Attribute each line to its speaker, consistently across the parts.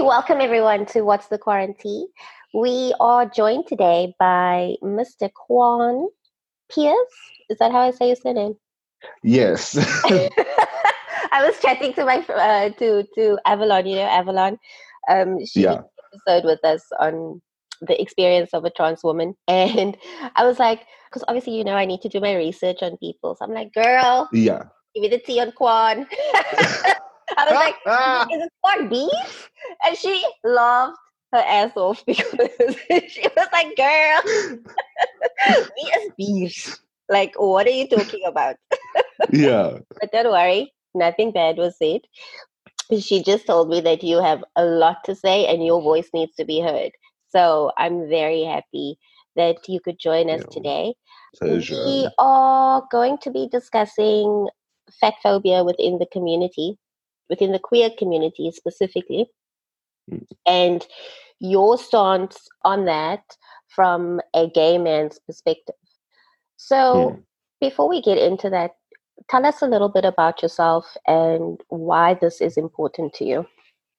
Speaker 1: welcome everyone to What's the Quarantine. We are joined today by Mr. Quan Pierce. Is that how I say your surname?
Speaker 2: Yes.
Speaker 1: I was chatting to my to Avalon. You know Avalon. She did
Speaker 2: Yeah.
Speaker 1: an episode with us on the experience of a trans woman, and I was like, because obviously I need to do my research on people. So I'm like, girl,
Speaker 2: Yeah.
Speaker 1: give me the tea on Quan. I was like, is it Quan Beef? And she laughed her ass off because she was like, girl, me as beefs. Like, what are you talking about?
Speaker 2: Yeah.
Speaker 1: But don't worry, nothing bad was said. She just told me that you have a lot to say and your voice needs to be heard. So I'm very happy that you could join us
Speaker 2: Yeah.
Speaker 1: today.
Speaker 2: Pleasure.
Speaker 1: We are going to be discussing fat phobia within the community, within the queer community specifically,
Speaker 2: Mm.
Speaker 1: and your stance on that from a gay man's perspective. So,
Speaker 2: Mm.
Speaker 1: before we get into that, tell us a little bit about yourself and why this is important to you.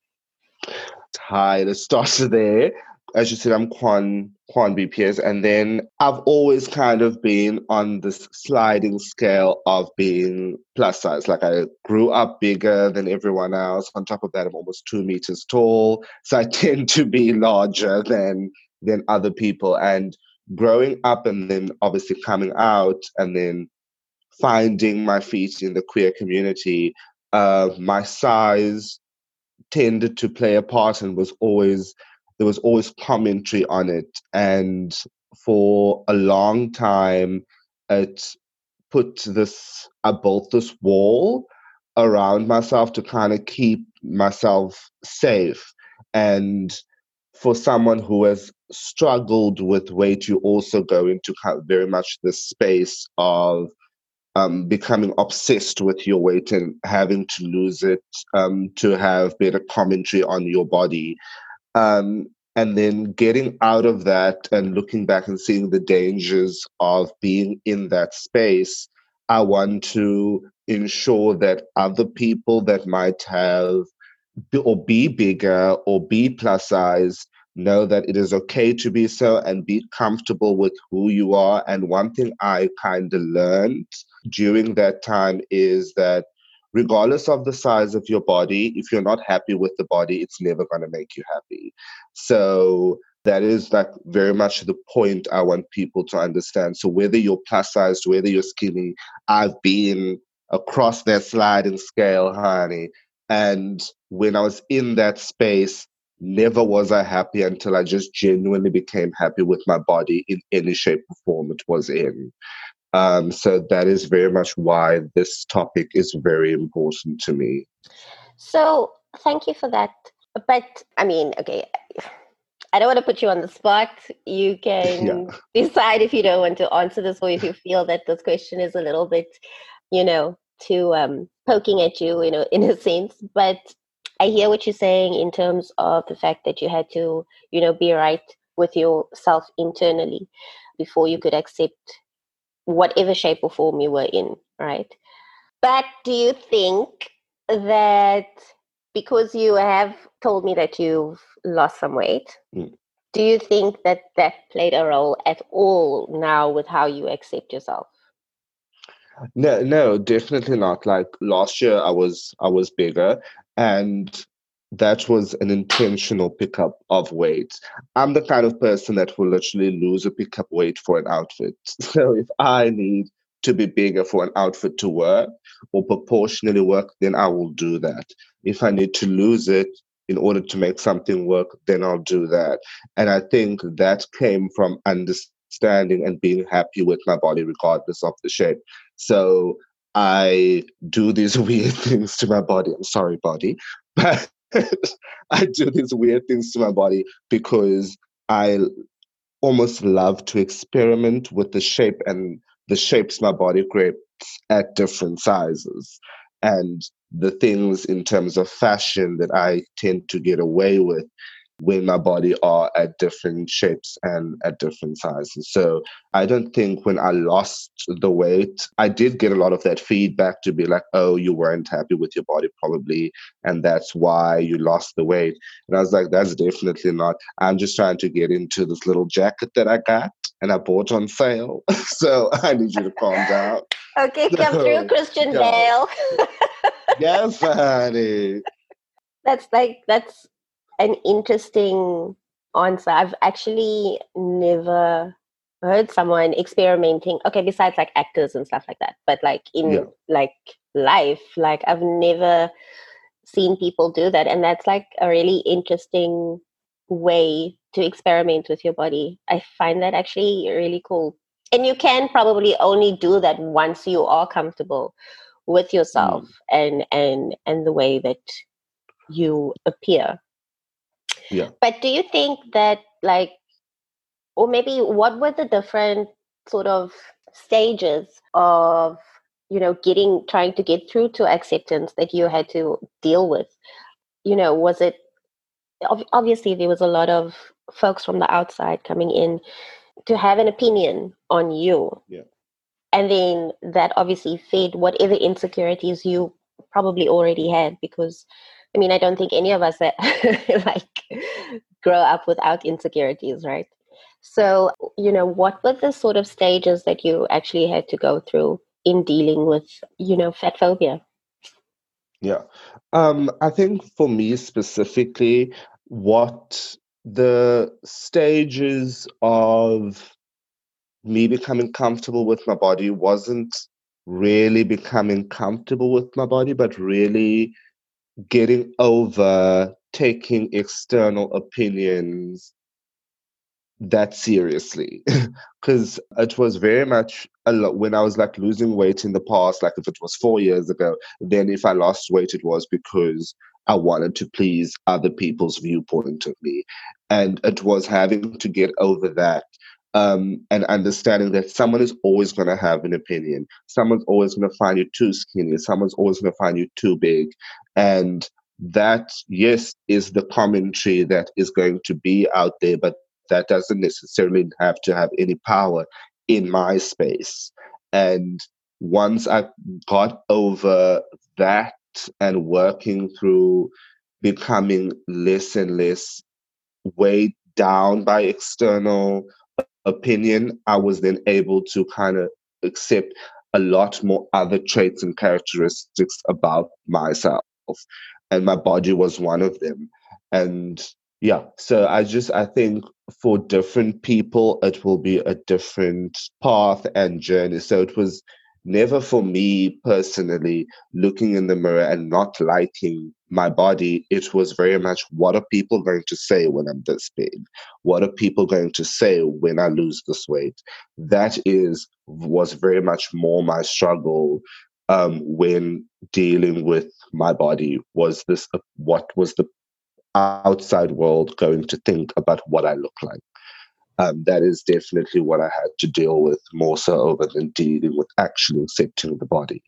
Speaker 2: Hi, let's start there. As you said, I'm Quan BPS, and then I've always kind of been on this sliding scale of being plus size. Like I grew up bigger than everyone else. On top of that, I'm almost 2 meters tall, so I tend to be larger than other people. And growing up, and then obviously coming out, and then finding my feet in the queer community, my size tended to play a part and there was always commentary on it. And for a long time, it I built this wall around myself to kind of keep myself safe. And for someone who has struggled with weight, you also go into very much the space of becoming obsessed with your weight and having to lose it to have better commentary on your body. Um, and then getting out of that and looking back and seeing the dangers of being in that space, I want to ensure that other people that might have or be bigger or be plus size know that it is okay to be so and be comfortable with who you are. And one thing I kind of learned during that time is that regardless of the size of your body, if you're not happy with the body, it's never going to make you happy. So that is like very much the point I want people to understand. So whether you're plus sized, whether you're skinny, I've been across that sliding scale, honey. And when I was in that space, never was I happy until I just genuinely became happy with my body in any shape or form it was in. So that is very much why this topic is very important to me.
Speaker 1: So, thank you for that. But, I mean, okay, I don't want to put you on the spot. You
Speaker 2: Yeah.
Speaker 1: can decide if you don't want to answer this or if you feel that this question is a little bit, too poking at you, in a sense. But I hear what you're saying in terms of the fact that you had to, be right with yourself internally before you could accept whatever shape or form you were in, right? But do you think that because you have told me that you've lost some weight,
Speaker 2: Mm.
Speaker 1: do you think that that played a role at all now with how you accept yourself?
Speaker 2: No, no, definitely not. Like last year, I was bigger, and that was an intentional pickup of weight. I'm the kind of person that will literally lose a pickup weight for an outfit. So if I need to be bigger for an outfit to work or proportionally work, then I will do that. If I need to lose it in order to make something work, then I'll do that. And I think that came from understanding and being happy with my body regardless of the shape. So I do these weird things to my body. I'm sorry, body, but I do these weird things to my body because I almost love to experiment with the shape and the shapes my body creates at different sizes. And the things in terms of fashion that I tend to get away with when my body are at different shapes and at different sizes. So I don't think when I lost the weight, I did get a lot of that feedback to be like, oh, you weren't happy with your body probably, and that's why you lost the weight. And I was like, that's definitely not. I'm just trying to get into this little jacket that I got and I bought on sale. So I need you to calm down.
Speaker 1: Okay, come through,
Speaker 2: So,
Speaker 1: Christian
Speaker 2: no.
Speaker 1: Bale.
Speaker 2: Yes, honey.
Speaker 1: That's an interesting answer. I've actually never heard someone experimenting. Okay, besides like actors and stuff like that, but like
Speaker 2: Yeah.
Speaker 1: in like life, like I've never seen people do that, and that's like a really interesting way to experiment with your body. I find that actually really cool. And you can probably only do that once you are comfortable with yourself
Speaker 2: Mm,
Speaker 1: and the way that you appear.
Speaker 2: yeah.
Speaker 1: But do you think that like, or maybe what were the different sort of stages of, getting, trying to get through to acceptance that you had to deal with? Was it obviously there was a lot of folks from the outside coming in to have an opinion on you.
Speaker 2: Yeah.
Speaker 1: And then that obviously fed whatever insecurities you probably already had, because I mean, I don't think any of us that like grow up without insecurities, right? So, what were the sort of stages that you actually had to go through in dealing with, fat phobia?
Speaker 2: Yeah. I think for me specifically, what the stages of me becoming comfortable with my body wasn't really becoming comfortable with my body, but really getting over taking external opinions that seriously. Because it was very much a lot when I was like losing weight in the past, like if it was 4 years ago, then if I lost weight, it was because I wanted to please other people's viewpoint of me. And it was having to get over that. And understanding that someone is always going to have an opinion. Someone's always going to find you too skinny. Someone's always going to find you too big. And that, yes, is the commentary that is going to be out there, but that doesn't necessarily have to have any power in my space. And once I got over that and working through becoming less and less weighed down by external opinion, I was then able to kind of accept a lot more other traits and characteristics about myself. And my body was one of them. And yeah, so I think for different people, it will be a different path and journey. So it was never for me personally looking in the mirror and not liking my body. It was very much, what are people going to say when I'm this big? What are people going to say when I lose this weight? That was very much more my struggle when dealing with my body. Was this what was the outside world going to think about what I look like? That is definitely what I had to deal with more so over than dealing with actually accepting the body.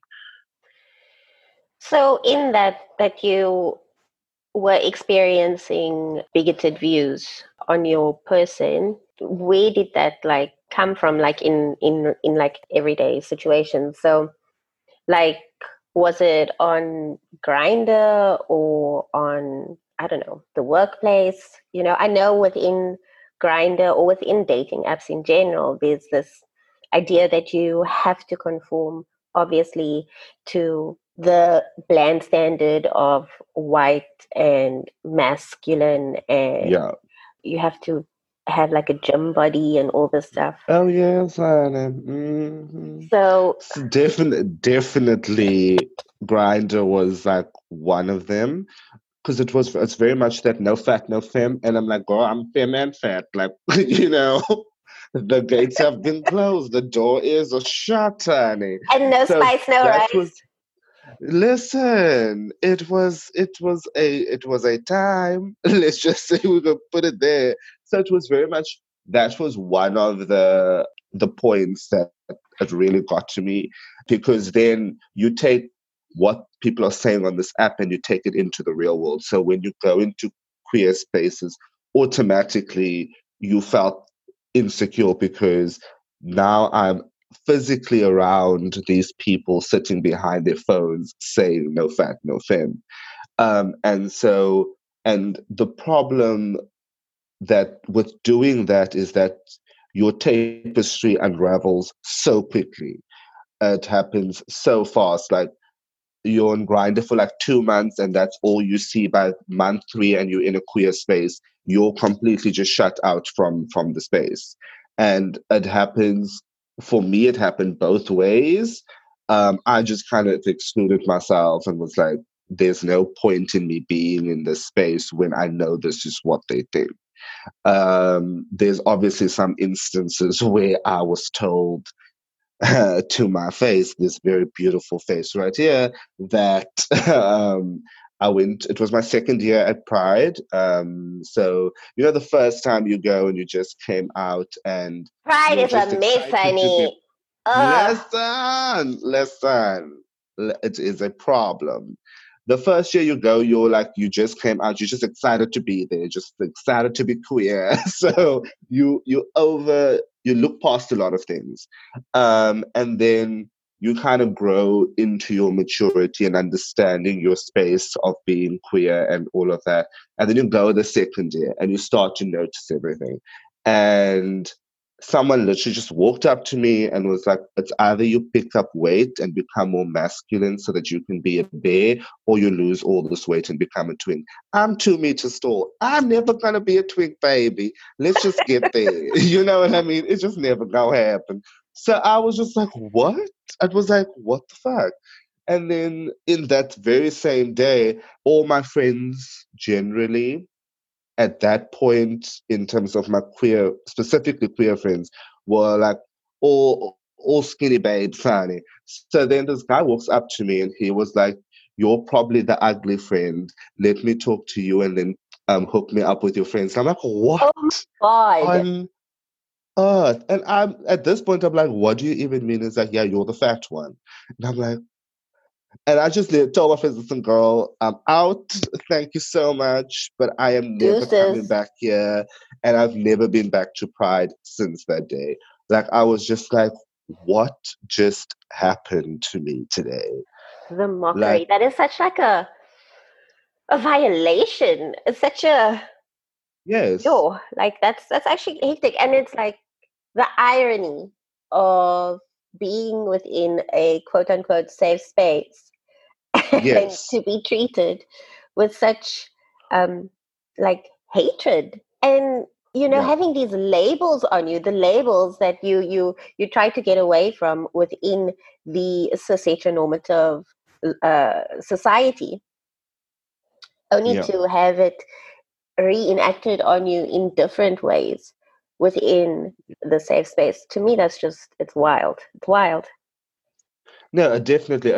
Speaker 1: So in that you were experiencing bigoted views on your person, where did that like come from, like in like everyday situations? So like, was it on Grinder or on, I don't know, the workplace? I know within Grinder or within dating apps in general, there's this idea that you have to conform, obviously, to the bland standard of white and masculine, and
Speaker 2: Yeah.
Speaker 1: you have to have like a gym body and all this stuff.
Speaker 2: Oh yes, Anna. Hmm.
Speaker 1: So,
Speaker 2: So definitely, Grinder was like one of them because it's very much that no fat, no femme, and I'm like, girl, I'm femme and fat, like the gates have been closed, the door is shut, honey.
Speaker 1: and no
Speaker 2: So
Speaker 1: spice, no
Speaker 2: that
Speaker 1: rice.
Speaker 2: was listen. It was a time. Let's just say we could put it there. So it was very much that was one of the points that it really got to me because then you take what people are saying on this app and you take it into the real world. So when you go into queer spaces, automatically you felt insecure because now I'm physically around these people sitting behind their phones saying no fat, no femme. And so, and the problem that with doing that is that your tapestry unravels so quickly. It happens so fast. Like you're on Grindr for like 2 months, and that's all you see. By month three, and you're in a queer space, you're completely just shut out from the space. And it happens for me. It happened both ways. I just kind of excluded myself and was like, "There's no point in me being in this space when I know this is what they think." There's obviously some instances where I was told to my face, this very beautiful face right here, that I went, it was my second year at Pride. So, you know, the first time you go and you just came out and
Speaker 1: Pride
Speaker 2: you're
Speaker 1: is a
Speaker 2: just
Speaker 1: mess,
Speaker 2: excited to be,
Speaker 1: honey. Ugh.
Speaker 2: listen, it is a problem. The first year you go, you're like, you just came out, you're just excited to be there, just excited to be queer. So you look past a lot of things. And then you kind of grow into your maturity and understanding your space of being queer and all of that. And then you go the second year and you start to notice everything. And someone literally just walked up to me and was like, it's either you pick up weight and become more masculine so that you can be a bear, or you lose all this weight and become a twink. I'm 2 meters tall. I'm never going to be a twink, baby. Let's just get there. You know what I mean? It's just never going to happen. So I was just like, what? I was like, what the fuck? And then in that very same day, all my friends generally at that point, in terms of my queer, specifically queer friends, were like all skinny babes, funny. So then this guy walks up to me and he was like, "You're probably the ugly friend. Let me talk to you and then hook me up with your friends." And I'm like,
Speaker 1: Oh
Speaker 2: "What
Speaker 1: my God.
Speaker 2: on earth?" And I'm at this point, I'm like, "What do you even mean?" It's like, "Yeah, you're the fat one." And I'm like, and I just told my friends, listen, girl, I'm out. Thank you so much. But I am never coming
Speaker 1: Deuces.
Speaker 2: back here. And I've never been back to Pride since that day. Like, I was just like, what just happened to me today?
Speaker 1: The
Speaker 2: Like,
Speaker 1: mockery. That is such like a violation. It's such a
Speaker 2: yes,
Speaker 1: yo, like that's actually hectic. And it's like the irony of being within a quote unquote safe space and
Speaker 2: yes,
Speaker 1: to be treated with such um like hatred and
Speaker 2: yeah,
Speaker 1: having these labels on you, the labels that you try to get away from within the cis heteronormative society, only
Speaker 2: yeah.
Speaker 1: to have it reenacted on you in different ways within the safe space. To me, that's just, it's wild. It's wild.
Speaker 2: No, definitely.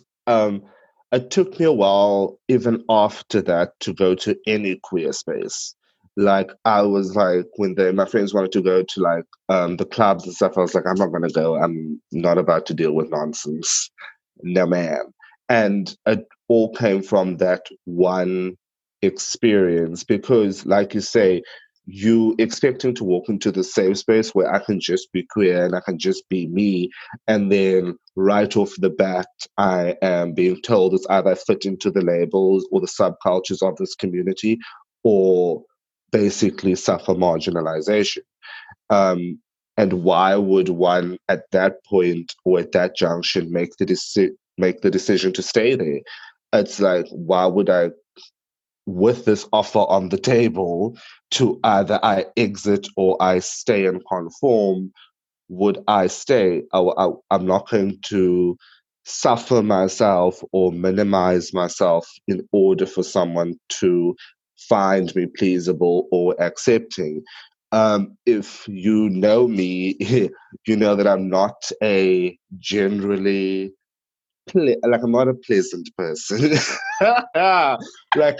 Speaker 2: It took me a while, even after that, to go to any queer space. Like I was like, when my friends wanted to go to like the clubs and stuff, I was like, I'm not gonna go. I'm not about to deal with nonsense. No, man. And it all came from that one experience because, like you say, you expecting to walk into the safe space where I can just be queer and I can just be me, and then right off the bat, I am being told it's either I fit into the labels or the subcultures of this community, or basically suffer marginalization. Um, and why would one at that point or at that junction make the decision to stay there? It's like, why would I, with this offer on the table, to either I exit or I stay and conform, would I stay? I'm not going to suffer myself or minimize myself in order for someone to find me pleasable or accepting. If you know me, you know that I'm not a generally like I'm not a pleasant person. Like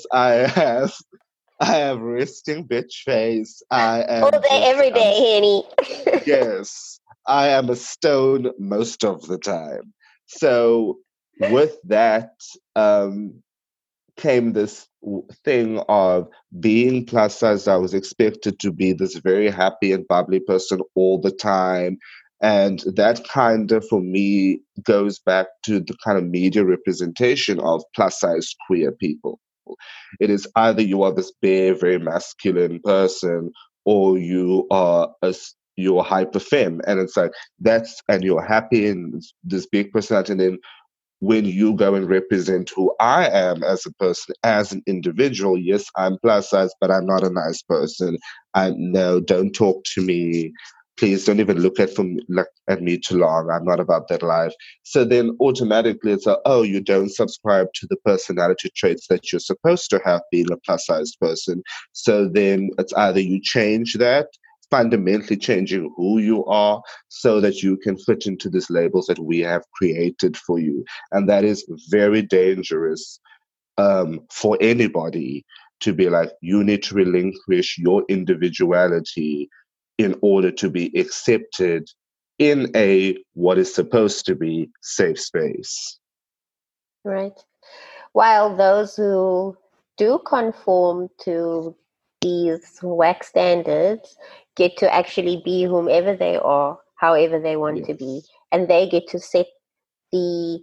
Speaker 2: I have resting bitch face. I
Speaker 1: All
Speaker 2: am
Speaker 1: day,
Speaker 2: just
Speaker 1: every day, Henny.
Speaker 2: yes, I am a stone most of the time. So with that, came this thing of being plus size. I was expected to be this very happy and bubbly person all the time. And that kind of, for me, goes back to the kind of media representation of plus size queer people. It is either you are this bare, very masculine person, or you're hyper femme, and it's like and you're happy and this big personality, and then when you go and represent who I am as a person, as an individual, yes, I'm plus size, but I'm not a nice person. I no, don't talk to me. Please don't even look at me too long. I'm not about that life. So then automatically it's oh, you don't subscribe to the personality traits that you're supposed to have being a plus sized person. So then it's either you change that, fundamentally changing who you are so that you can fit into these labels that we have created for you. And that is very dangerous for anybody to be like, you need to relinquish your individuality in order to be accepted in what is supposed to be safe space.
Speaker 1: Right. While those who do conform to these WAC standards get to actually be whomever they are, however they want to be, and they get to set the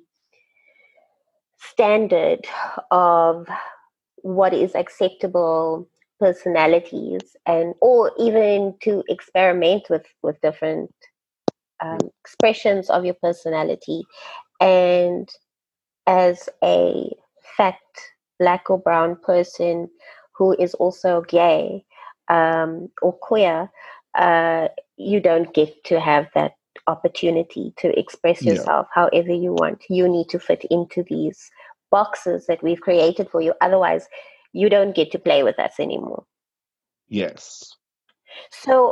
Speaker 1: standard of what is acceptable personalities, and or even to experiment with different expressions of your personality. And as a fat black or brown person who is also gay or queer, you don't get to have that opportunity to express yourself however you want. You need to fit into these boxes that we've created for you. Otherwise, you don't get to play with us anymore.
Speaker 2: Yes.
Speaker 1: So,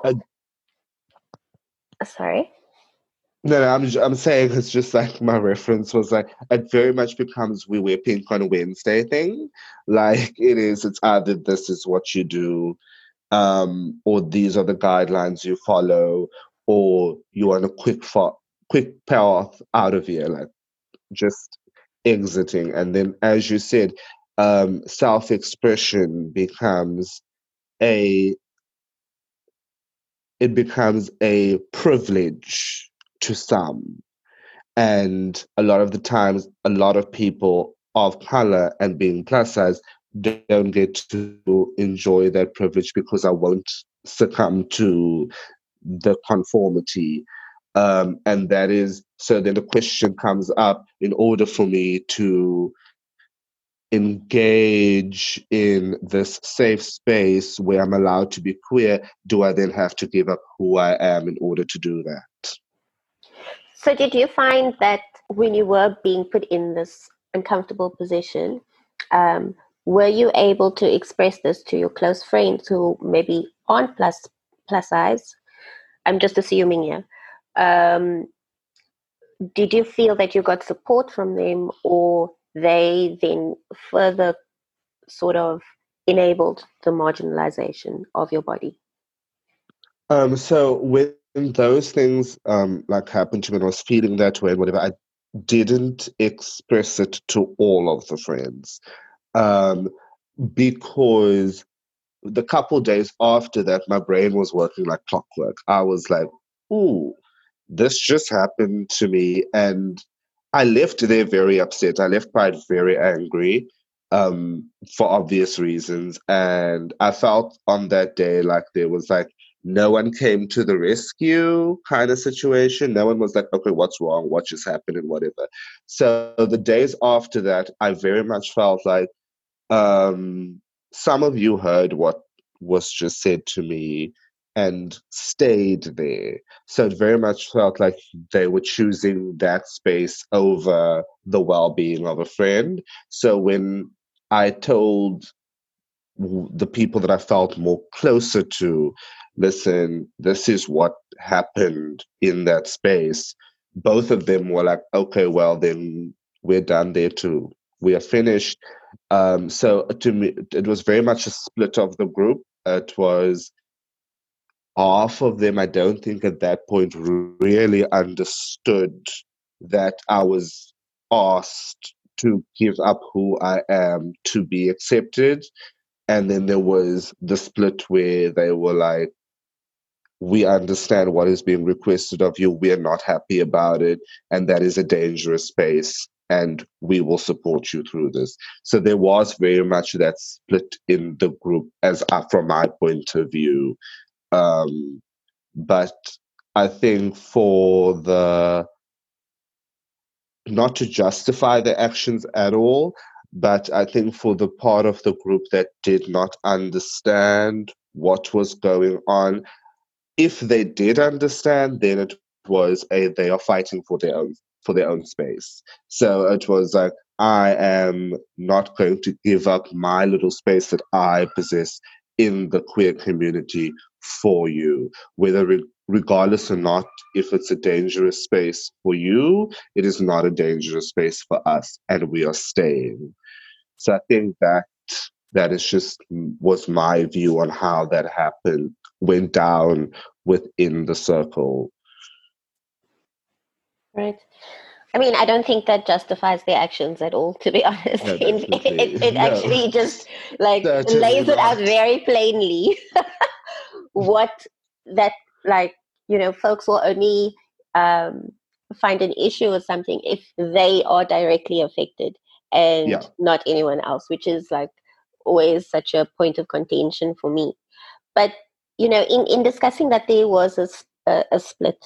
Speaker 1: sorry.
Speaker 2: No, I'm saying it's just like my reference was like it very much becomes we wear pink on a Wednesday thing. Like it's either this is what you do, or these are the guidelines you follow, or you want a quick path out of here, like just exiting. And then, as you said, self-expression becomes a privilege to some. And a lot of the times, a lot of people of color and being plus size don't get to enjoy that privilege because I won't succumb to the conformity. And that is, so then the question comes up, in order for me to engage in this safe space where I'm allowed to be queer, do I then have to give up who I am in order to do that?
Speaker 1: So did you find that when you were being put in this uncomfortable position, were you able to express this to your close friends who maybe aren't plus size? I'm just assuming here. Did you feel that you got support from them, or they then further sort of enabled the marginalization of your body?
Speaker 2: So when those things like happened to me and I was feeling that way and whatever, I didn't express it to all of the friends. Because the couple days after that, my brain was working like clockwork. I was like, ooh, this just happened to me. And I left there very upset. I left quite very angry, for obvious reasons. And I felt on that day like there was like no one came to the rescue kind of situation. No one was like, okay, what's wrong? What just happened and whatever. So the days after that, I very much felt like some of you heard what was just said to me and stayed there. So it very much felt like they were choosing that space over the well being of a friend. So when I told the people that I felt more closer to, listen, this is what happened in that space, both of them were like, okay, well, then we're done there too. We are finished. So to me, it was very much a split of the group. It was half of them, I don't think at that point really understood that I was asked to give up who I am to be accepted. And then there was the split where they were like, we understand what is being requested of you. We are not happy about it. And that is a dangerous space. And we will support you through this. So there was very much that split in the group, from my point of view. Um, but I think not to justify the actions at all, but I think for the part of the group that did not understand what was going on, if they did understand, then it was they are fighting for their own space. So it was like, I am not going to give up my little space that I possess in the queer community for you, regardless or not, if it's a dangerous space for you, it is not a dangerous space for us, and we are staying. So I think that is just was my view on how that happened, went down within the circle.
Speaker 1: Right. I mean, I don't think that justifies their actions at all, to be honest.
Speaker 2: No,
Speaker 1: It
Speaker 2: no,
Speaker 1: actually just like
Speaker 2: certainly
Speaker 1: lays it out
Speaker 2: not.
Speaker 1: very plainly what that, like, folks will only um, find an issue with something if they are directly affected
Speaker 2: Yeah.
Speaker 1: and not anyone else, which is like always such a point of contention for me. But, in discussing that there was a split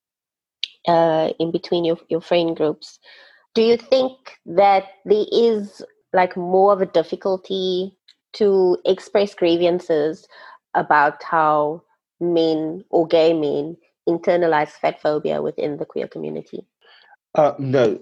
Speaker 1: in between your friend groups, do you think that there is like more of a difficulty to express grievances about how men or gay men internalize fat phobia within the queer community?
Speaker 2: No,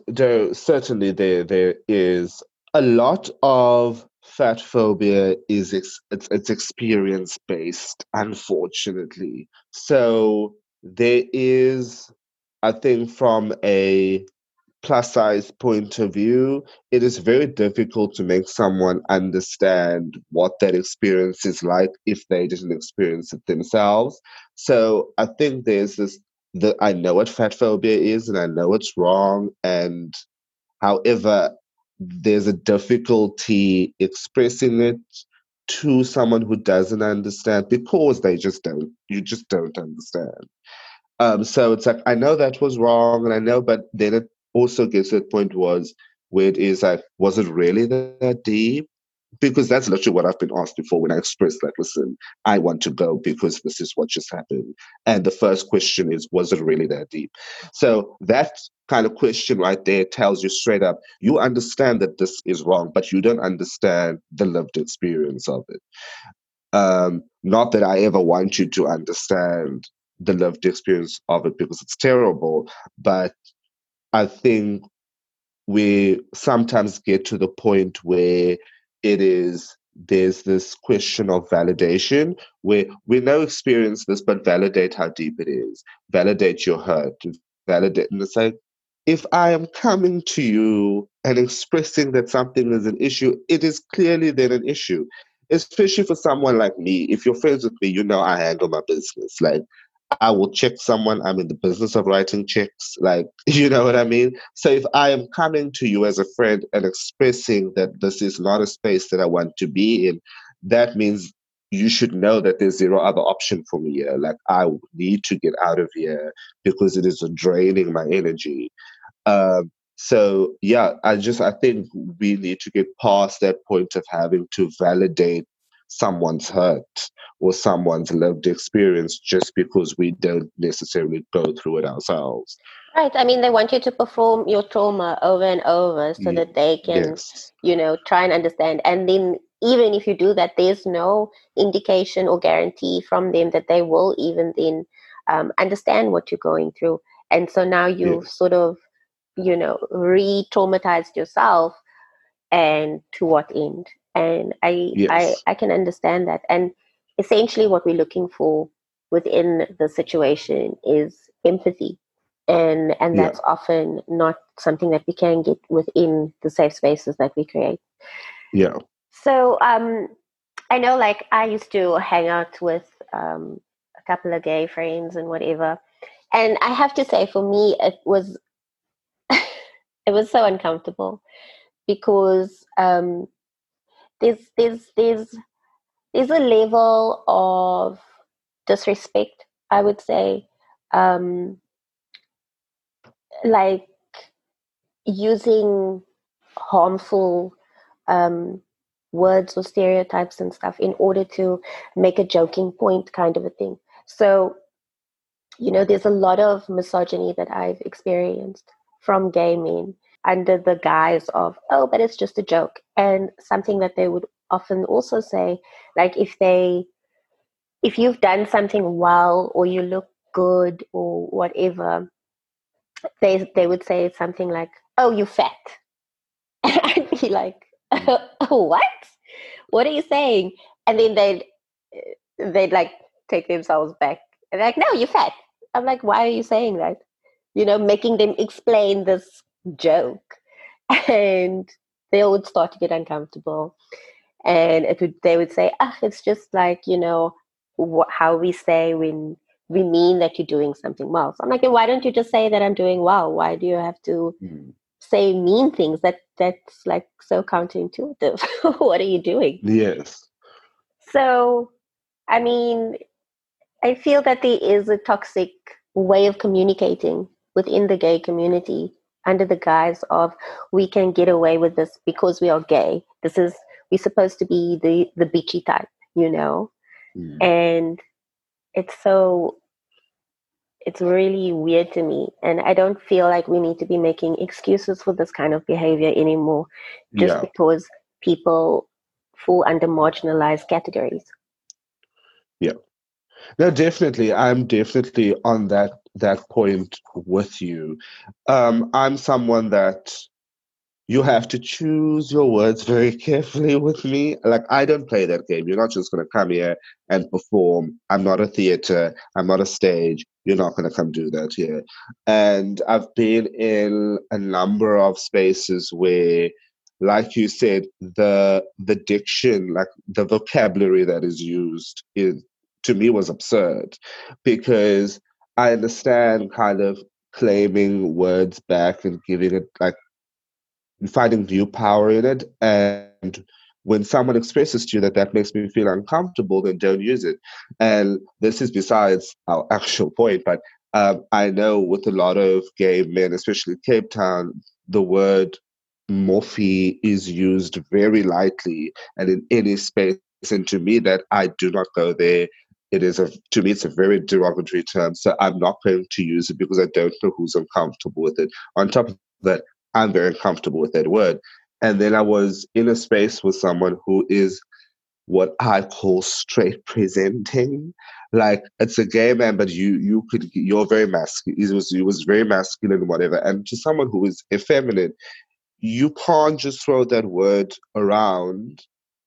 Speaker 2: there is a lot of fat phobia it's experience based, unfortunately. So there is, I think, from a plus size point of view, it is very difficult to make someone understand what that experience is like if they didn't experience it themselves. So I think there's I know what fat phobia is and I know it's wrong. And however, there's a difficulty expressing it to someone who doesn't understand because you just don't understand. So it's like, I know that was wrong, and I know, but then it also gets to the point where it is like, was it really that deep? Because that's literally what I've been asked before when I expressed like, listen, I want to go because this is what just happened. And the first question is, was it really that deep? So that kind of question right there tells you straight up, you understand that this is wrong, but you don't understand the lived experience of it. Not that I ever want you to understand the lived experience of it because it's terrible, but I think we sometimes get to the point where there's this question of validation where we know experience this, but validate how deep it is, validate your hurt, validate. And it's like, if I am coming to you and expressing that something is an issue, it is clearly then an issue. Especially for someone like me. If you're friends with me, you know I handle my business. Like, I will check someone. I'm in the business of writing checks. Like, you know what I mean? So if I am coming to you as a friend and expressing that this is not a space that I want to be in, that means you should know that there's zero other option for me here. Like, I need to get out of here because it is draining my energy. So yeah, I think we need to get past that point of having to validate someone's hurt or someone's lived experience just because we don't necessarily go through it ourselves.
Speaker 1: Right. I mean, they want you to perform your trauma over and over so that they can,
Speaker 2: Yes.
Speaker 1: try and understand. And then even if you do that, there's no indication or guarantee from them that they will even then understand what you're going through. And so now you've
Speaker 2: Yes.
Speaker 1: sort of, re-traumatized yourself, and to what end? And
Speaker 2: Yes.
Speaker 1: I can understand that. And essentially what we're looking for within the situation is empathy. And
Speaker 2: Yeah.
Speaker 1: that's often not something that we can get within the safe spaces that we create.
Speaker 2: Yeah.
Speaker 1: So I know, like, I used to hang out with a couple of gay friends and whatever. And I have to say, for me, it was it was so uncomfortable because there's a level of disrespect, I would say, um, like using harmful um, words or stereotypes and stuff in order to make a joking point, kind of a thing. So, there's a lot of misogyny that I've experienced from gay men under the guise of, oh, but it's just a joke. And something that they would often also say, like if you've done something well or you look good or whatever, they would say something like, "Oh, you fat," and I'd be like, "What? What are you saying?" And then they'd like take themselves back and they're like, "No, you're fat." I'm like, "Why are you saying that?" Making them explain this joke, and they would start to get uncomfortable, and they would say, "Ah, it's just like how we say when we mean that you're doing something well." So I'm like, why don't you just say that I'm doing well? Why do you have to say mean things? That's like so counterintuitive. What are you doing?
Speaker 2: Yes.
Speaker 1: So, I mean, I feel that there is a toxic way of communicating within the gay community under the guise of we can get away with this because we are gay. We're supposed to be the bitchy type, and it's really weird to me. And I don't feel like we need to be making excuses for this kind of behavior anymore just
Speaker 2: Yeah.
Speaker 1: because people fall under marginalized categories.
Speaker 2: Yeah. No, definitely. I'm definitely on that point with you. I'm someone that you have to choose your words very carefully with me. Like, I don't play that game. You're not just going to come here and perform. I'm not a theater. I'm not a stage. You're not going to come do that here. And I've been in a number of spaces where, like you said, the diction, like the vocabulary that is used, to me was absurd, because I understand kind of claiming words back and giving it like finding view power in it. And when someone expresses to you that that makes me feel uncomfortable, then don't use it. And this is besides our actual point, but I know with a lot of gay men, especially Cape Town, the word morphe is used very lightly and in any space. And to me, that I do not go there. To me, it's a very derogatory term. So I'm not going to use it because I don't know who's uncomfortable with it. On top of that, I'm very comfortable with that word. And then I was in a space with someone who is what I call straight presenting. Like, it's a gay man, but you're very masculine. He was very masculine, whatever. And to someone who is effeminate, you can't just throw that word around,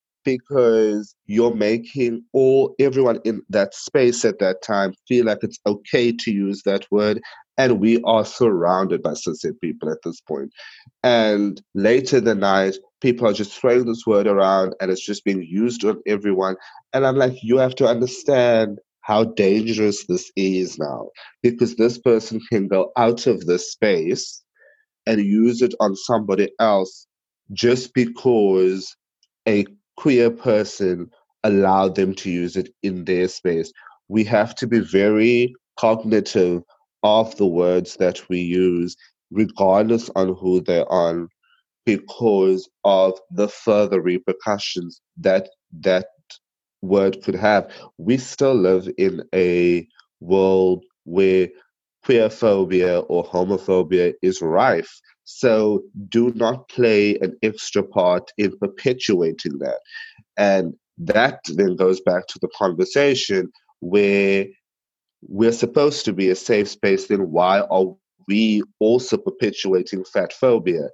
Speaker 2: because you're making everyone in that space at that time feel like it's okay to use that word. And we are surrounded by cishet people at this point. And later in the night, people are just throwing this word around and it's just being used on everyone. And I'm like, you have to understand how dangerous this is now, because this person can go out of this space and use it on somebody else just because a queer person allowed them to use it in their space. We have to be very cognitive of the words that we use, regardless on who they're on, because of the further repercussions that word could have. We still live in a world where queerphobia or homophobia is rife. So do not play an extra part in perpetuating that. And that then goes back to the conversation where we're supposed to be a safe space, then why are we also perpetuating fat phobia?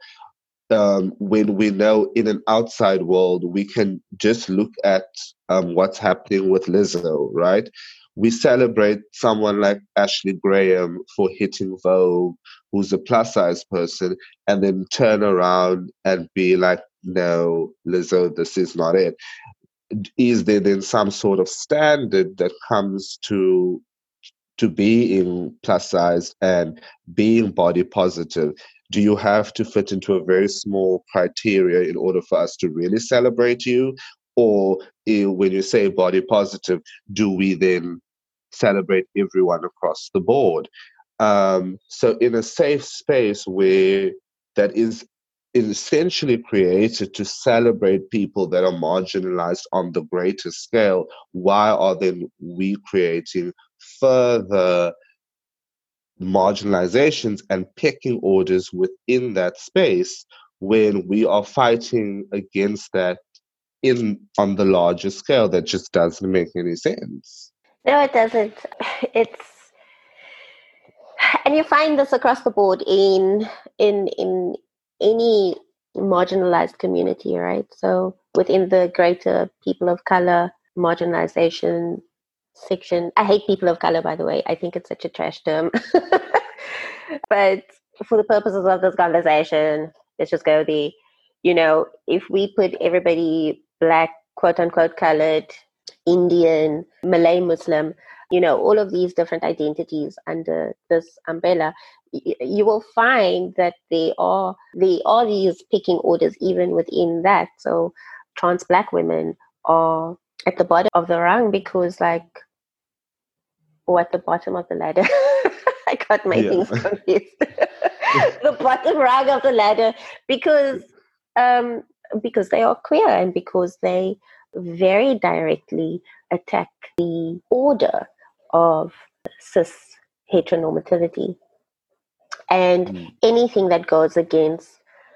Speaker 2: When we know in an outside world, we can just look at what's happening with Lizzo, right? We celebrate someone like Ashley Graham for hitting Vogue, who's a plus size person, and then turn around and be like, no, Lizzo, this is not it. Is there then some sort of standard that comes to being plus size and being body positive? Do you have to fit into a very small criteria in order for us to really celebrate you? Or when you say body positive, do we then celebrate everyone across the board? So in a safe space where that is essentially created to celebrate people that are marginalized on the greater scale, why are then we creating further marginalizations and pecking orders within that space when we are fighting against that in on the larger scale? That just doesn't make any sense.
Speaker 1: No, it doesn't. It's and you find this across the board in any marginalized community, right? So within the greater people of color marginalization section, I hate people of color, by the way. I think it's such a trash term. But for the purposes of this conversation, let's just go the, if we put everybody black, quote unquote, colored, Indian, Malay, Muslim, all of these different identities under this umbrella, you will find that there are these picking orders even within that. So trans black women are at the bottom of the rung because or at the bottom of the ladder. I got my things confused. The bottom rung of the ladder because they are queer and because they very directly attack the order of cis heteronormativity. And anything that goes against,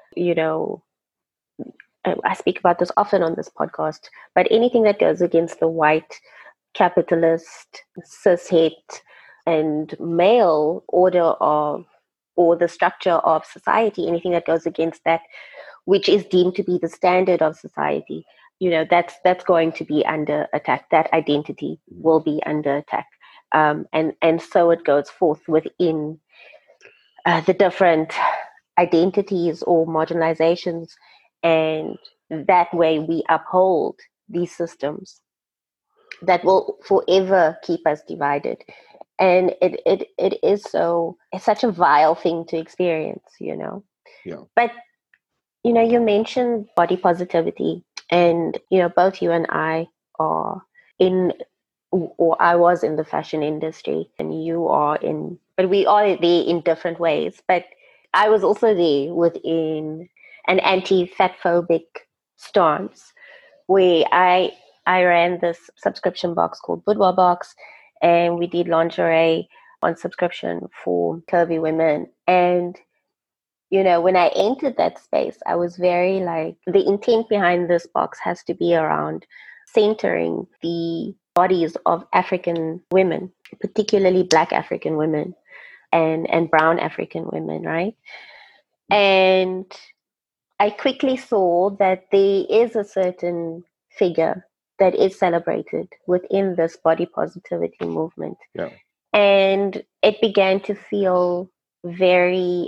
Speaker 1: I speak about this often on this podcast, but anything that goes against the white, capitalist, cis het, and male order or the structure of society, anything that goes against that, which is deemed to be the standard of society, that's going to be under attack. That identity will be under attack. And so it goes forth within the different identities or marginalizations. And that way we uphold these systems that will forever keep us divided. And it is it's such a vile thing to experience,
Speaker 2: Yeah.
Speaker 1: But, you mentioned body positivity, and, both you and I are or I was in the fashion industry and you are but we are there in different ways. But I was also there within an anti-fat phobic stance where I ran this subscription box called Boudoir Box, and we did lingerie on subscription for curvy women. And, when I entered that space, I was very the intent behind this box has to be around centering the bodies of African women, particularly Black African women and brown African women, right? And I quickly saw that there is a certain figure that is celebrated within this body positivity movement.
Speaker 2: Yeah.
Speaker 1: And it began to feel very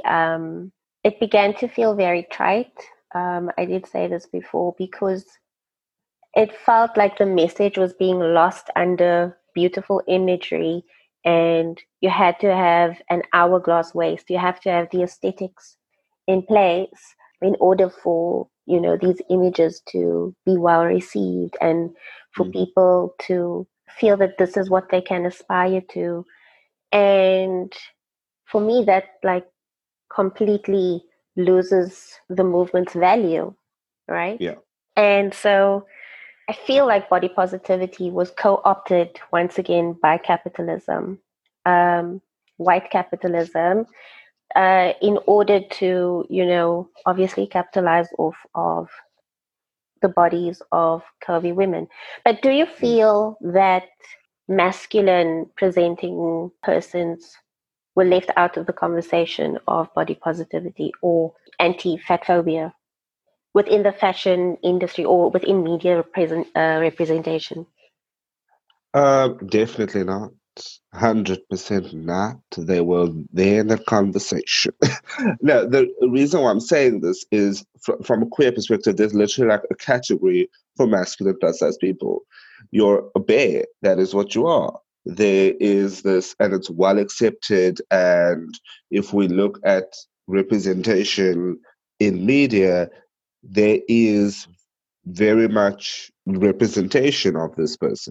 Speaker 1: trite. I did say this before because it felt like the message was being lost under beautiful imagery, and you had to have an hourglass waist. You have to have the aesthetics in place in order for, these images to be well received and for people to feel that this is what they can aspire to. And for me, that completely loses the movement's value, right?
Speaker 2: Yeah.
Speaker 1: And so I feel like body positivity was co-opted once again by capitalism, white capitalism, in order to, obviously capitalize off of the bodies of curvy women. But do you feel that masculine presenting persons were left out of the conversation of body positivity or anti-fat phobia within the fashion industry or within media representation?
Speaker 2: Definitely not. 100% not. They were there in the conversation. No, the reason why I'm saying this is from a queer perspective, there's literally a category for masculine plus size people. You're a bear. That is what you are. There is this, and it's well accepted. And if we look at representation in media, there is very much representation of this person.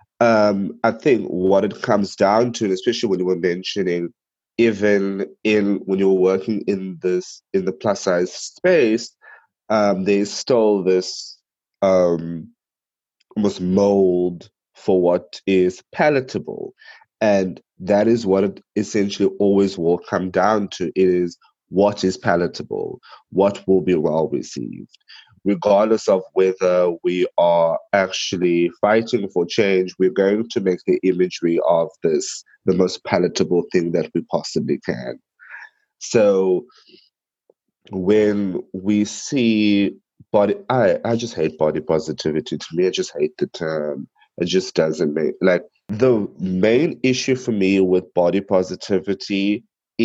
Speaker 2: I think what it comes down to, especially when you were mentioning, even in when you were working in the plus size space, there's still this almost mold for what is palatable, and that is what it essentially always will come down to: is what is palatable, what will be well received, regardless of whether we are actually fighting for change. We're going to make the imagery of this the most palatable thing that we possibly can. So when we see body, I just hate body positivity. To me, I just hate the term. It just doesn't make, like, the main issue for me with body positivity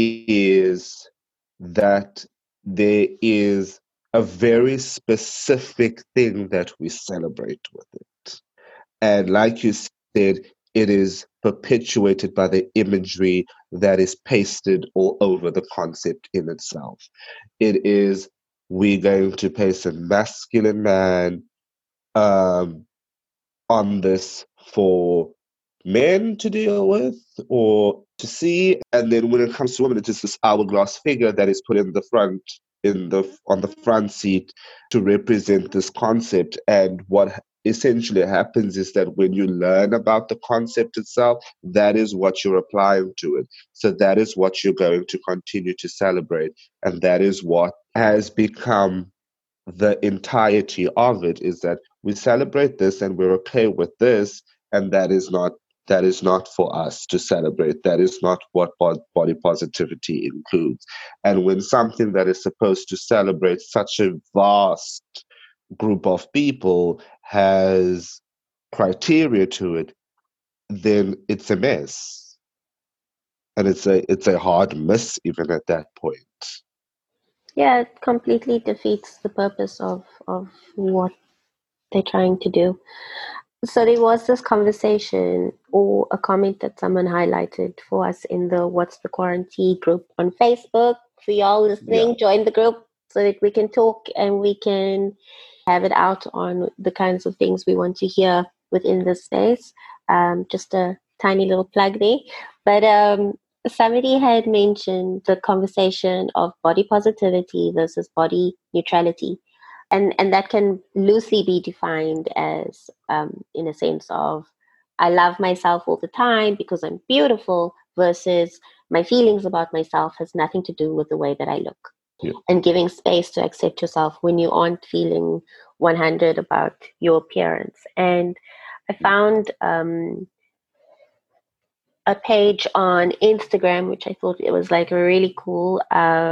Speaker 2: is that there is a very specific thing that we celebrate with it. And like you said, it is perpetuated by the imagery that is pasted all over the concept in itself. It is, we're going to place a masculine man um, on this for men to deal with or to see. And then when it comes to women, it's just this hourglass figure that is put in the front, on the front seat, to represent this concept. And what essentially happens is that when you learn about the concept itself, that is what you're applying to it. So that is what you're going to continue to celebrate. And that is what has become the entirety of it, is that we celebrate this and we're okay with this, and that is not for us to celebrate. That is not what body positivity includes. And when something that is supposed to celebrate such a vast group of people has criteria to it, then it's a mess, and it's a hard miss even at that point.
Speaker 1: Yeah, it completely defeats the purpose of what they're trying to do. So there was this conversation or a comment that someone highlighted for us in the What's the Quarantine group on Facebook. For y'all listening,
Speaker 2: Yeah.
Speaker 1: join the group so that we can talk and we can have it out on the kinds of things we want to hear within this space. Just a tiny little plug there. But somebody had mentioned the conversation of body positivity versus body neutrality. And that can loosely be defined as, in a sense of, I love myself all the time because I'm beautiful, versus my feelings about myself has nothing to do with the way that I look.
Speaker 2: Yeah.
Speaker 1: And giving space to accept yourself when you aren't feeling 100 about your appearance. And I found a page on Instagram, which I thought it was like really cool.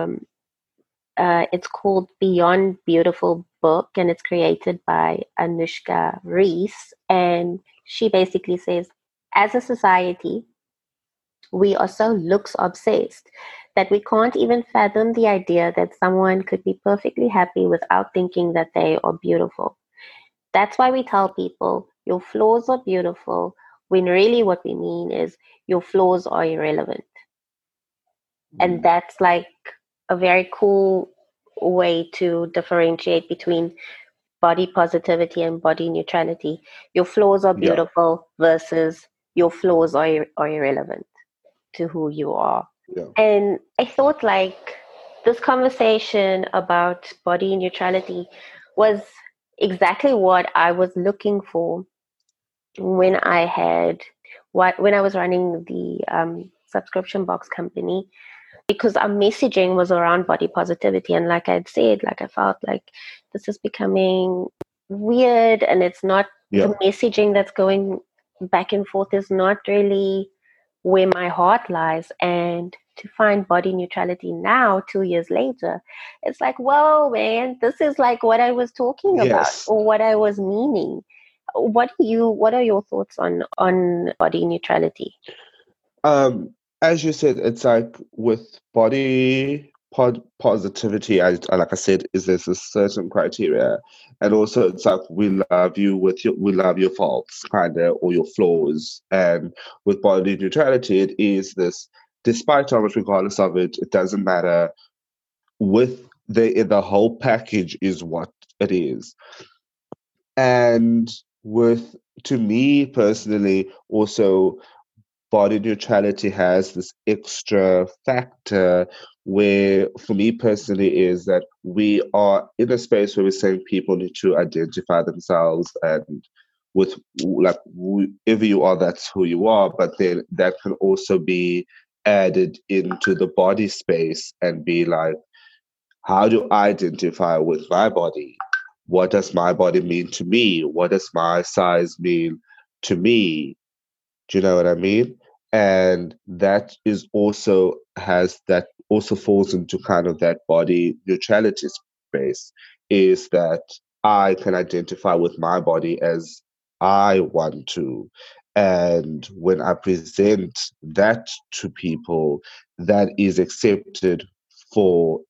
Speaker 1: It's called Beyond Beautiful Book, and it's created by Anushka Reese. And she basically says, as a society, we are so looks obsessed that we can't even fathom the idea that someone could be perfectly happy without thinking that they are beautiful. That's why we tell people your flaws are beautiful, when really what we mean is your flaws are irrelevant. And that's like a very cool way to differentiate between body positivity and body neutrality. Your flaws are
Speaker 2: Yeah.
Speaker 1: beautiful versus your flaws are irrelevant to who you are.
Speaker 2: Yeah.
Speaker 1: And I thought like this conversation about body neutrality was exactly what I was looking for when when I was running the subscription box company, because our messaging was around body positivity. And like I'd said, like I felt like this is becoming weird, and it's not,
Speaker 2: Yeah.
Speaker 1: the messaging that's going back and forth is not really where my heart lies. And to find body neutrality now, 2 years later, it's like, whoa, man, this is like what I was talking about
Speaker 2: Yes.
Speaker 1: or what I was meaning. What are your thoughts on body neutrality?
Speaker 2: As you said, it's like with positivity, like I said, is there's a certain criteria, and also it's like we love your faults, kind of, or your flaws. And with body neutrality, it is this: despite how much, regardless of it, it doesn't matter with the whole package is what it is. And with, to me personally, also body neutrality has this extra factor where, for me personally, is that we are in a space where we're saying people need to identify themselves, and with like whoever you are, that's who you are. But then that can also be added into the body space and be like, how do I identify with my body? What does my body mean to me? What does my size mean to me? Do you know what I mean? And that is also falls into kind of that body neutrality space, is that I can identify with my body as I want to. And when I present that to people, that is accepted for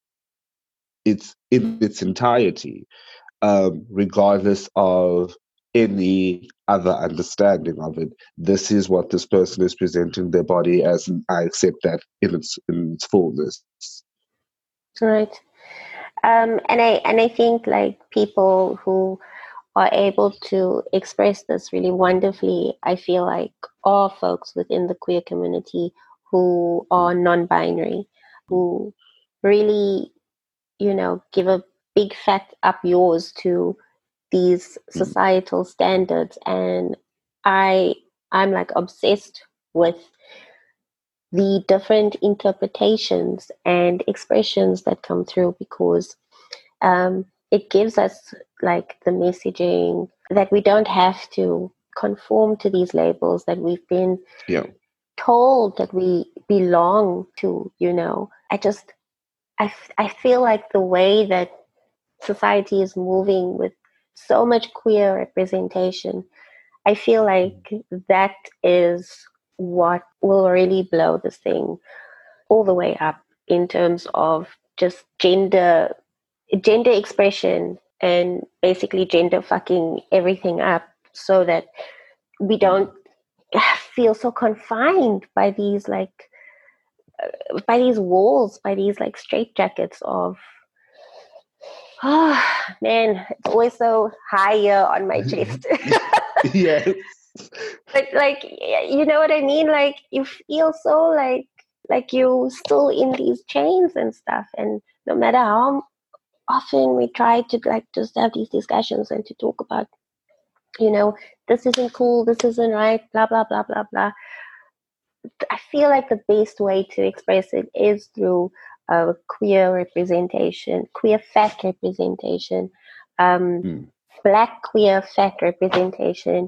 Speaker 2: its entirety, regardless of any other understanding of it. This is what this person is presenting their body as, and I accept that in its fullness.
Speaker 1: Right. And I think like people who are able to express this really wonderfully, I feel like, are folks within the queer community who are non-binary, who really, give a big fat up yours to these societal standards. And I'm like obsessed with the different interpretations and expressions that come through, because it gives us like the messaging that we don't have to conform to these labels that we've been told that we belong to. I feel like the way that society is moving with so much queer representation, I feel like that is what will really blow this thing all the way up in terms of just gender expression, and basically gender fucking everything up, so that we don't feel so confined by these walls, by these like straitjackets of, oh man, it's always so higher on my chest.
Speaker 2: Yes.
Speaker 1: But like, you know what I mean? Like you feel so like you still in these chains and stuff. And no matter how often we try to like just have these discussions and to talk about, this isn't cool, this isn't right, blah, blah, blah, blah, blah. I feel like the best way to express it is through queer representation, queer fat representation, Black queer fat representation.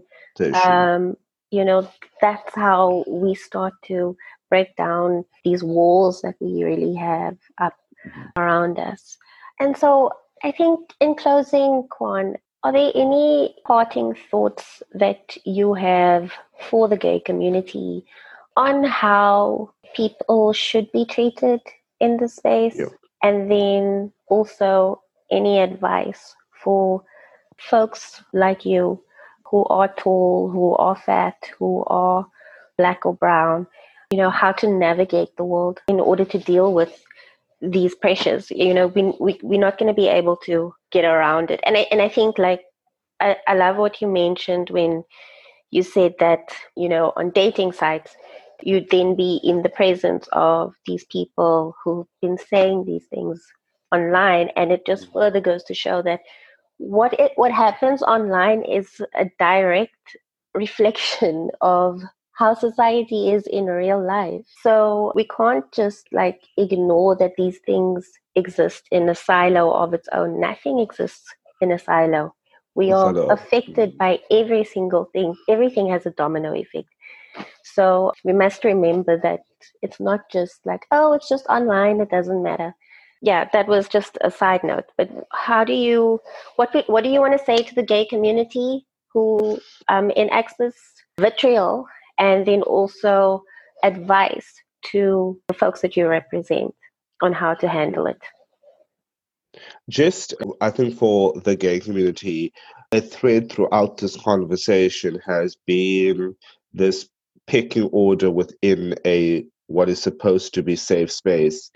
Speaker 1: That's how we start to break down these walls that we really have up around us. And so I think in closing, Kwan, are there any parting thoughts that you have for the gay community on how people should be treated in this space?
Speaker 2: Yeah.
Speaker 1: And then also any advice for folks like you who are tall, who are fat, who are Black or brown, how to navigate the world in order to deal with these pressures. We're not going to be able to get around it. And I think like, I love what you mentioned when you said that, on dating sites, you'd then be in the presence of these people who've been saying these things online. And it just further goes to show that what happens online is a direct reflection of how society is in real life. So we can't just like ignore that these things exist in a silo of its own. Nothing exists in a silo. We are affected by every single thing. Everything has a domino effect. So we must remember that it's not just like, oh, it's just online, it doesn't matter. Yeah, that was just a side note. But what do you want to say to the gay community who enacts this vitriol, and then also advice to the folks that you represent on how to handle it?
Speaker 2: Just, I think for the gay community, a thread throughout this conversation has been this pecking order within what is supposed to be safe space,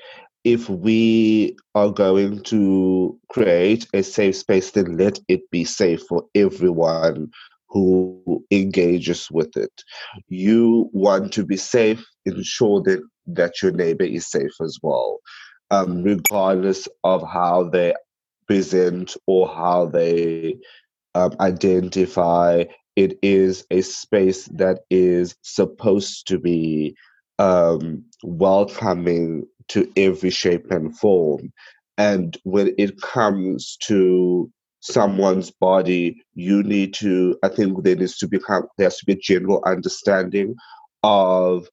Speaker 2: if we are going to create a safe space, then let it be safe for everyone who engages with it. You want to be safe, ensure that your neighbor is safe as well, regardless of how they present or how they identify. It is a space that is supposed to be welcoming to every shape and form. And when it comes to someone's body, you need to, I think there has to be a general understanding of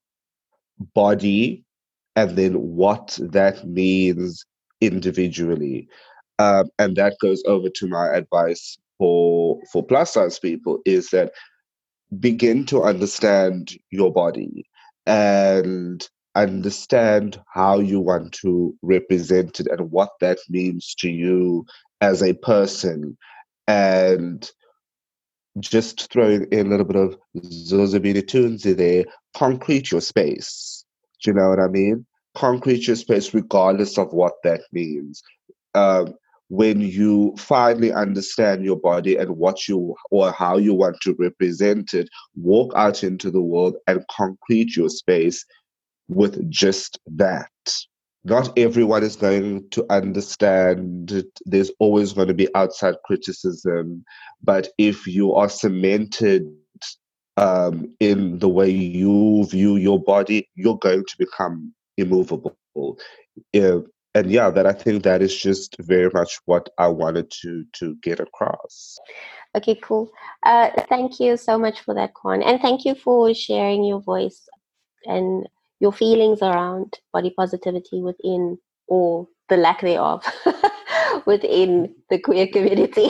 Speaker 2: body and then what that means individually. And that goes over to my advice for plus size people, is that begin to understand your body and understand how you want to represent it and what that means to you as a person. And just throwing in a little bit of Zozabini Tunzi there, concrete your space. Do you know what I mean? Concrete your space regardless of what that means. Um, when you finally understand your body and what you or how you want to represent it, walk out into the world and concrete your space with just that. Not everyone is going to understand it. There's always going to be outside criticism. But if you are cemented in the way you view your body, you're going to become immovable. Yeah, and yeah, that I think that is just very much what I wanted to get across.
Speaker 1: Okay, cool. Thank you so much for that, Kwan. And thank you for sharing your voice and your feelings around body positivity within, or the lack thereof, within the queer community.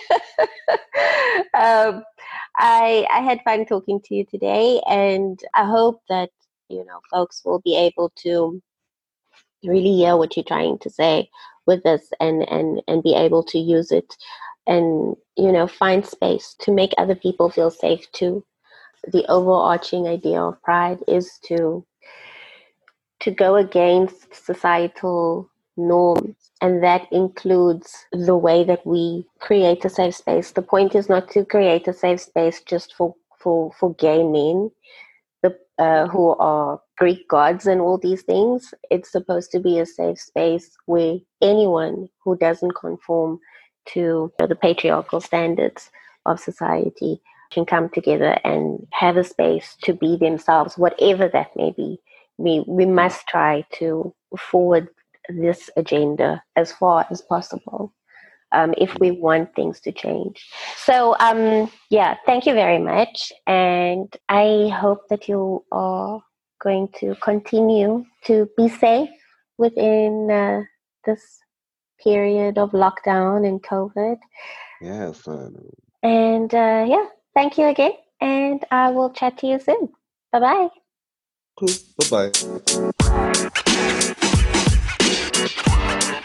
Speaker 1: I had fun talking to you today, and I hope that folks will be able to really hear what you're trying to say with this, and be able to use it, and find space to make other people feel safe too. The overarching idea of pride is to go against societal norms, and that includes the way that we create a safe space. The point is not to create a safe space just for gay men, who are Greek gods and all these things. It's supposed to be a safe space where anyone who doesn't conform to the patriarchal standards of society can come together and have a space to be themselves, whatever that may be. We must try to forward this agenda as far as possible, if we want things to change. So, yeah, thank you very much. And I hope that you are going to continue to be safe within this period of lockdown and COVID.
Speaker 2: Yes.
Speaker 1: And yeah, thank you again. And I will chat to you soon. Bye-bye.
Speaker 2: Cool. Bye-bye.